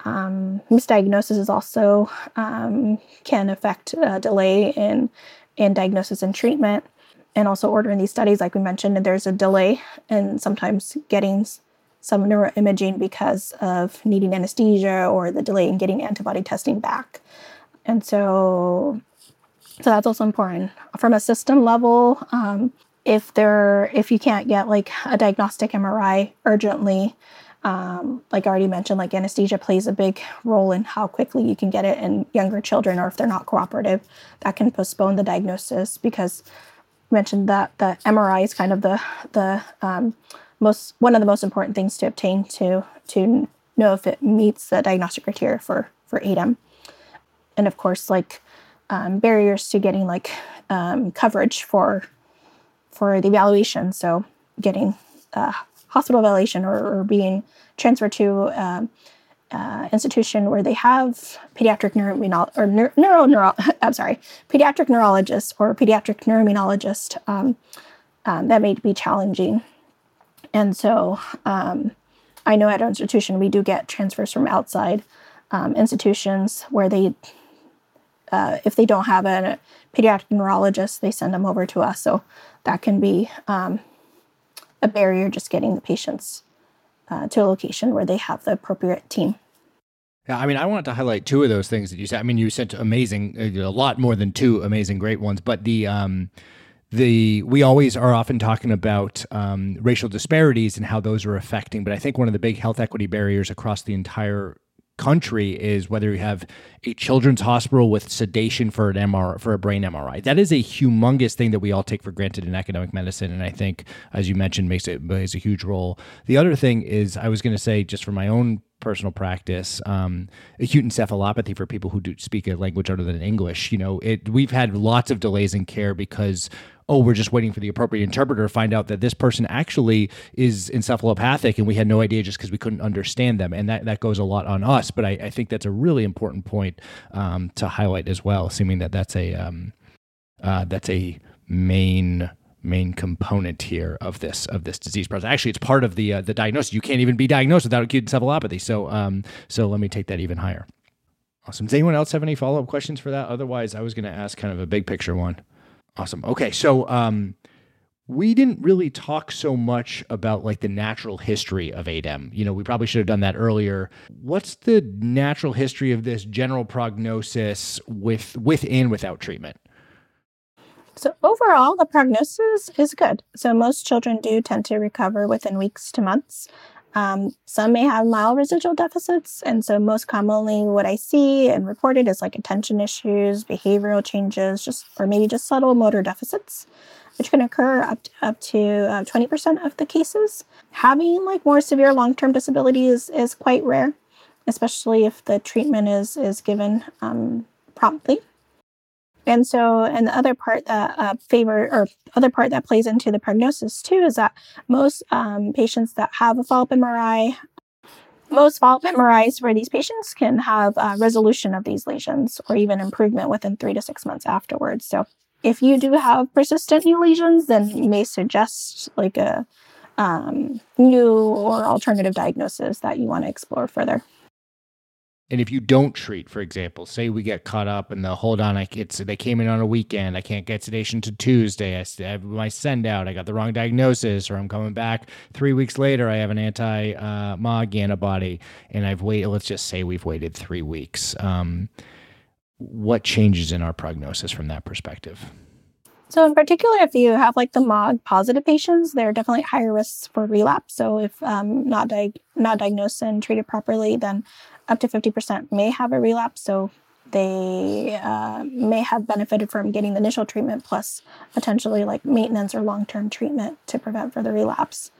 Um, misdiagnosis is also um, can affect uh, delay in in diagnosis and treatment, and also ordering these studies, like we mentioned. And there's a delay in sometimes getting some neuroimaging because of needing anesthesia, or the delay in getting antibody testing back. And so, so that's also important from a system level. Um, if there, if you can't get like a diagnostic M R I urgently. Um, like I already mentioned, like anesthesia plays a big role in how quickly you can get it in younger children, or if they're not cooperative, that can postpone the diagnosis, because I mentioned that the M R I is kind of the the um, most one of the most important things to obtain to to know if it meets the diagnostic criteria for for A D E M. And of course, like um, barriers to getting like um, coverage for for the evaluation. So getting uh, hospital evaluation or, or being transferred to um, uh, institution where they have pediatric neuroimmunologist or neuro, neuro, neuro I'm sorry, pediatric neurologist or pediatric neuroimmunologist. Um, um, that may be challenging. And so um, I know at our institution, we do get transfers from outside um, institutions where they, uh, if they don't have a pediatric neurologist, they send them over to us. So that can be um, a barrier just getting the patients uh, to a location where they have the appropriate team. Yeah, I mean, I wanted to highlight two of those things that you said. I mean, you said amazing, a lot more than two amazing, great ones, but the, um, the, we always are often talking about um, racial disparities and how those are affecting, but I think one of the big health equity barriers across the entire country is whether you have a children's hospital with sedation for an M R I, for a brain M R I. That is a humongous thing that we all take for granted in academic medicine, and I think, as you mentioned, makes it plays a huge role. The other thing is, I was going to say, just for my own personal practice, um, acute encephalopathy for people who do speak a language other than English. You know, it we've had lots of delays in care because, oh, we're just waiting for the appropriate interpreter to find out that this person actually is encephalopathic, and we had no idea just because we couldn't understand them. And that, that goes a lot on us. But I, I think that's a really important point um, to highlight as well, assuming that that's a um, uh, that's a main main component here of this of this disease process. Actually, it's part of the uh, the diagnosis. You can't even be diagnosed without acute encephalopathy. So um, so let me take that even higher. Awesome. Does anyone else have any follow up questions for that? Otherwise, I was going to ask kind of a big picture one. Awesome. Okay, so um, we didn't really talk so much about like the natural history of A D E M. You know, we probably should have done that earlier. What's the natural history of this general prognosis with with and without treatment? So overall, the prognosis is good. So most children do tend to recover within weeks to months. Um, some may have mild residual deficits. And so most commonly what I see and reported is like attention issues, behavioral changes, just or maybe just subtle motor deficits, which can occur up to, up to uh, twenty percent of the cases. Having like more severe long-term disability is, is quite rare, especially if the treatment is, is given um, promptly. And so, and the other part that uh, favor or other part that plays into the prognosis too is that most um, patients that have a follow-up M R I, most follow-up M R Is for these patients can have uh, resolution of these lesions or even improvement within three to six months afterwards. So, if you do have persistent new lesions, then you may suggest like a um, new or alternative diagnosis that you want to explore further. And if you don't treat, for example, say we get caught up in the hold on, I, it's they came in on a weekend, I can't get sedation to Tuesday, I, I have my send out, I got the wrong diagnosis, or I'm coming back three weeks later, I have an anti-M O G antibody, and I've waited, let's just say we've waited three weeks. Um, what changes in our prognosis from that perspective? So in particular, if you have like the M O G positive patients, they're definitely higher risks for relapse. So if um, not, di- not diagnosed and treated properly, then up to fifty percent may have a relapse. So they uh, may have benefited from getting the initial treatment plus potentially like maintenance or long-term treatment to prevent further relapse.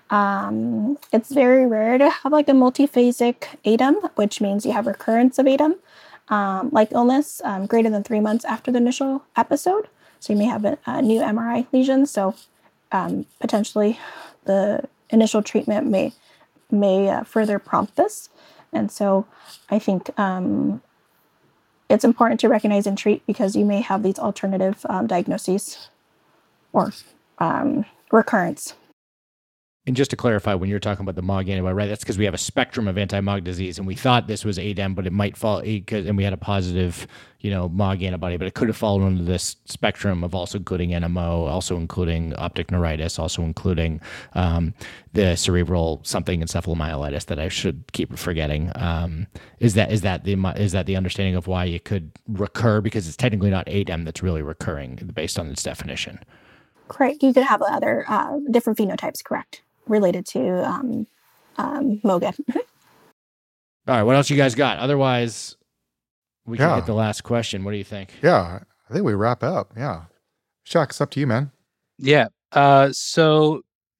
Um, it's very rare to have like a multiphasic A D E M, which means you have recurrence of A D E M, um, like illness um, greater than three months after the initial episode. So you may have a, a new M R I lesion. So um, potentially the initial treatment may may uh, further prompt this. And so I think um, it's important to recognize and treat because you may have these alternative um, diagnoses or um, recurrence. And just to clarify, when you're talking about the M O G antibody, right, that's because we have a spectrum of anti-M O G disease, and we thought this was A D E M, but it might fall, and we had a positive, you know, M O G antibody, but it could have fallen under this spectrum of also including N M O, also including optic neuritis, also including um, the cerebral something encephalomyelitis that I should keep forgetting. Um, is that is that the is that the understanding of why it could recur, because it's technically not A D E M that's really recurring based on its definition? Correct. You could have other uh, different phenotypes, correct, related to um, um, M O G A. All right, what else you guys got? Otherwise, we can Yeah. hit the last question. What do you think? Yeah, I think we wrap up. Yeah. Shaq, it's up to you, man. Yeah. Uh, so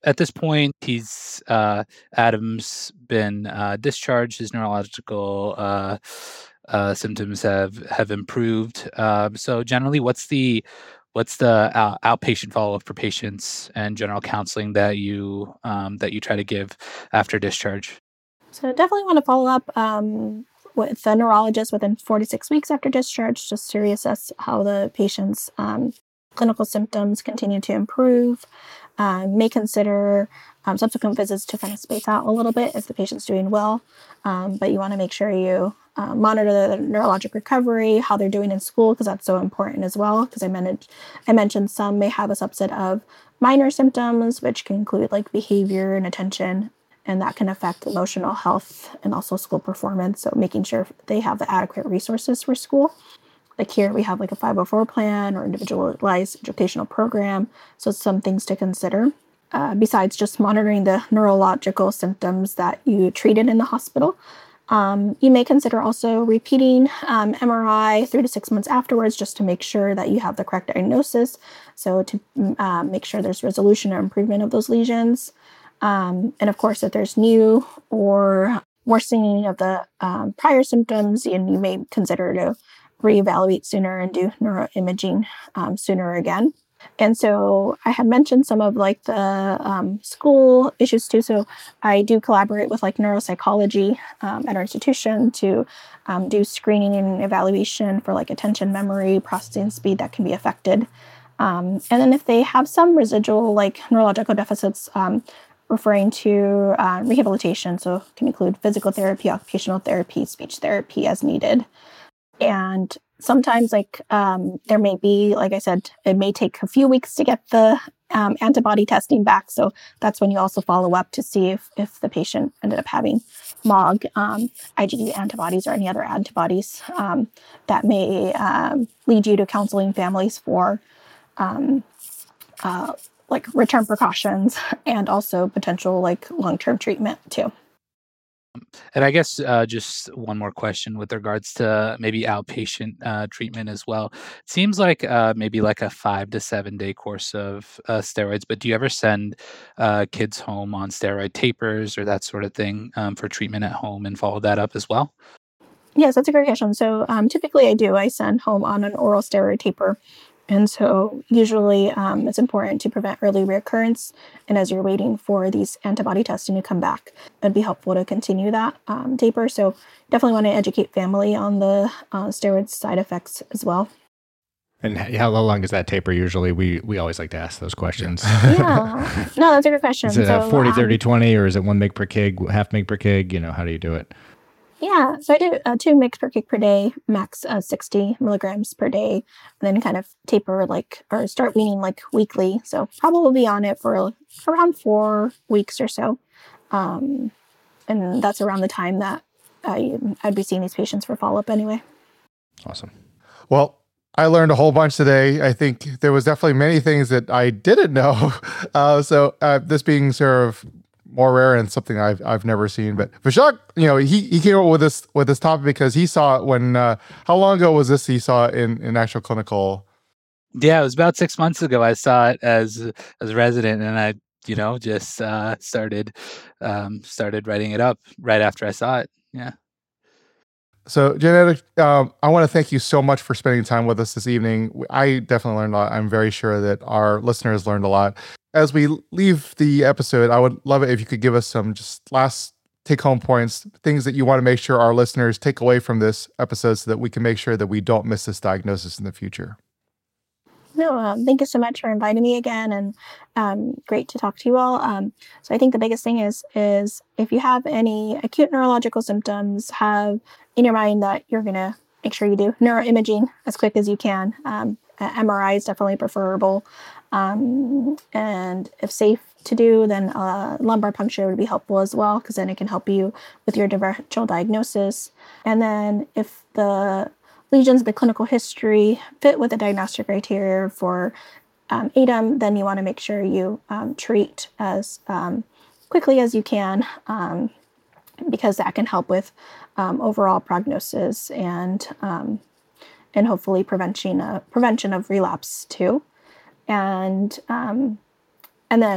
at this point, he's uh, Adam's been uh, discharged. His neurological uh, uh, symptoms have have improved. Um, so generally, what's the what's the out- outpatient follow up for patients and general counseling that you um, that you try to give after discharge? So definitely want to follow up um, with the neurologist within four to six weeks after discharge, just to reassess how the patient's um, clinical symptoms continue to improve. Uh, may consider um, subsequent visits to kind of space out a little bit if the patient's doing well. Um, but you want to make sure you uh, monitor the neurologic recovery, how they're doing in school, because that's so important as well. Because I, men- I mentioned some may have a subset of minor symptoms, which can include like behavior and attention, and that can affect emotional health and also school performance. So making sure they have the adequate resources for school. Like here we have like a five oh four plan or individualized educational program. So some things to consider. Uh, besides just monitoring the neurological symptoms that you treated in the hospital, um, you may consider also repeating um, M R I three to six months afterwards just to make sure that you have the correct diagnosis. So to uh, make sure there's resolution or improvement of those lesions. Um, and of course, if there's new or worsening of the um, prior symptoms, and you may consider to reevaluate sooner and do neuroimaging um, sooner again. And so I had mentioned some of like the um, school issues too. So I do collaborate with like neuropsychology um, at our institution to um, do screening and evaluation for like attention, memory, processing speed that can be affected. Um, and then if they have some residual like neurological deficits, um, referring to uh, rehabilitation, so it can include physical therapy, occupational therapy, speech therapy as needed. And sometimes like um, there may be, like I said, it may take a few weeks to get the um, antibody testing back. So that's when you also follow up to see if, if the patient ended up having M O G, um, IgG antibodies, or any other antibodies um, that may um, lead you to counseling families for um, uh, like return precautions and also potential like long-term treatment too. And I guess uh, just one more question with regards to maybe outpatient uh, treatment as well. It seems like uh, maybe like a five to seven day course of uh, steroids, but do you ever send uh, kids home on steroid tapers or that sort of thing um, for treatment at home and follow that up as well? Yes, that's a great question. So um, typically I do. I send home on an oral steroid taper. And so usually um, it's important to prevent early reoccurrence. And as you're waiting for these antibody testing to come back, it'd be helpful to continue that um, taper. So definitely want to educate family on the uh, steroid side effects as well. And how long is that taper usually? We we always like to ask those questions. Yeah. No, that's a good question. Is it so, a forty, thirty, um, twenty, or is it one mg per kg, half mg per kg? You know, how do you do it? Yeah, so I do uh, two mg per kg per day, max uh, sixty milligrams per day, and then kind of taper like, or start weaning like weekly. So probably be on it for around four weeks or so. Um, and that's around the time that I, I'd be seeing these patients for follow-up anyway. Awesome. Well, I learned a whole bunch today. I think there was definitely many things that I didn't know. Uh, so uh, this being sort of more rare and something I've I've never seen. But Vishak, you know, he, he came up with this with this topic because he saw it when uh, how long ago was this? He saw it in in actual clinical. Yeah, it was about six months ago. I saw it as as a resident, and I, you know, just uh, started um, started writing it up right after I saw it. Yeah. So, Genetic, um, I want to thank you so much for spending time with us this evening. I definitely learned a lot. I'm very sure that our listeners learned a lot. As we leave the episode, I would love it if you could give us some just last take-home points, things that you want to make sure our listeners take away from this episode so that we can make sure that we don't miss this diagnosis in the future. No, um, thank you so much for inviting me again, and um, great to talk to you all. Um, so I think the biggest thing is is if you have any acute neurological symptoms, have in your mind that you're going to make sure you do neuroimaging as quick as you can. Um, M R I is definitely preferable, um, and if safe to do, then uh, lumbar puncture would be helpful as well, because then it can help you with your differential diagnosis. And then if the lesions, the clinical history fit with the diagnostic criteria for um, A D E M, then you want to make sure you um, treat as um, quickly as you can, um, because that can help with um, overall prognosis and um, and hopefully prevention uh, prevention of relapse too. And um, and then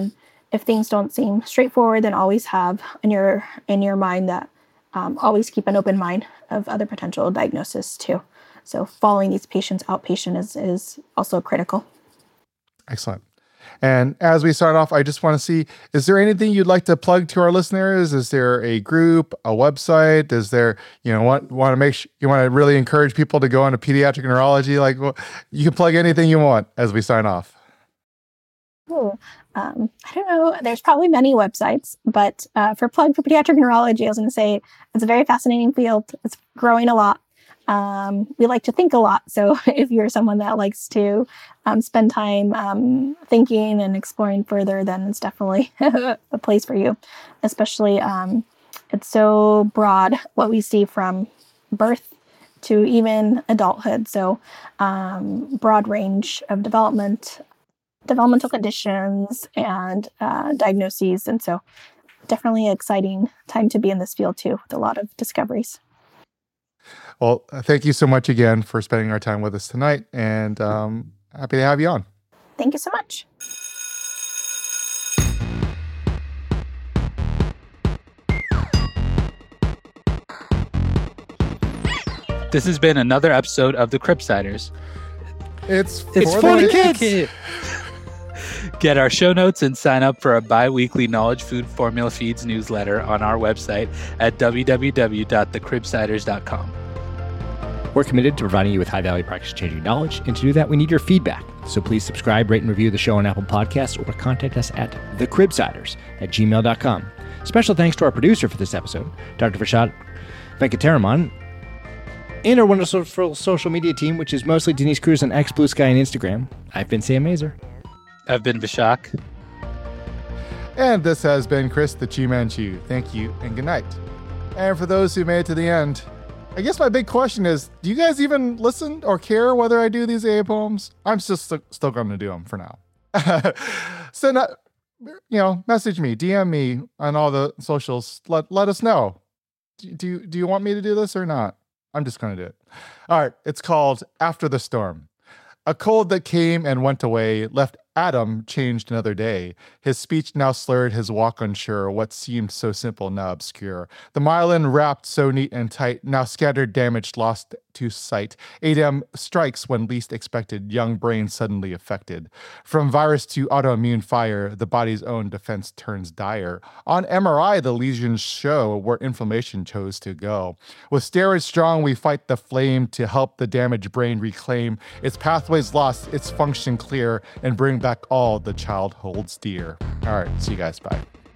if things don't seem straightforward, then always have in your in your mind that um, always keep an open mind of other potential diagnoses too. So following these patients outpatient is is also critical. Excellent. And as we start off, I just want to see, is there anything you'd like to plug to our listeners? Is there a group, a website? Is there, you know, want, want to make sure, you want to really encourage people to go into pediatric neurology? Like, well, you can plug anything you want as we sign off. Ooh, um, I don't know. There's probably many websites, but uh, for plug for pediatric neurology, I was going to say it's a very fascinating field. It's growing a lot. Um, we like to think a lot. So if you're someone that likes to um, spend time um, thinking and exploring further, then it's definitely a place for you. Especially, um, it's so broad what we see from birth to even adulthood. So um, broad range of development, developmental conditions and uh, diagnoses. And so definitely an exciting time to be in this field too, with a lot of discoveries. Well, thank you so much again for spending our time with us tonight, and um, happy to have you on. Thank you so much. This has been another episode of the Cribsiders. It's for, It's the, for the kids. kids. Get our show notes and sign up for a bi-weekly Knowledge Food Formula Feeds newsletter on our website at w w w dot the cribsiders dot com. We're committed to providing you with high-value practice-changing knowledge, and to do that, we need your feedback. So please subscribe, rate, and review the show on Apple Podcasts, or contact us at the cribsiders at gmail dot com. Special thanks to our producer for this episode, Doctor Vishad Venkataraman, and our wonderful social media team, which is mostly Denise Cruz on X, Blue Sky, and Instagram. I've been Sam Mazer. I've been Vishak. And this has been Chris the Chi Manchu. Thank you and good night. And for those who made it to the end, I guess my big question is, do you guys even listen or care whether I do these A A poems? I'm still st- still going to do them for now. Send a, you know, message me, D M me on all the socials. Let let us know. Do, do you do you want me to do this or not? I'm just going to do it. All right. It's called After the Storm. A cold that came and went away left Adam changed another day. His speech now slurred, his walk unsure, what seemed so simple now obscure. The myelin wrapped so neat and tight, now scattered, damaged, lost to sight. Adam strikes when least expected, young brain suddenly affected. From virus to autoimmune fire, the body's own defense turns dire. On M R I, the lesions show where inflammation chose to go. With steroids strong, we fight the flame to help the damaged brain reclaim its pathways lost, its function clear, and bring back all the child holds dear. All right, see you guys. Bye.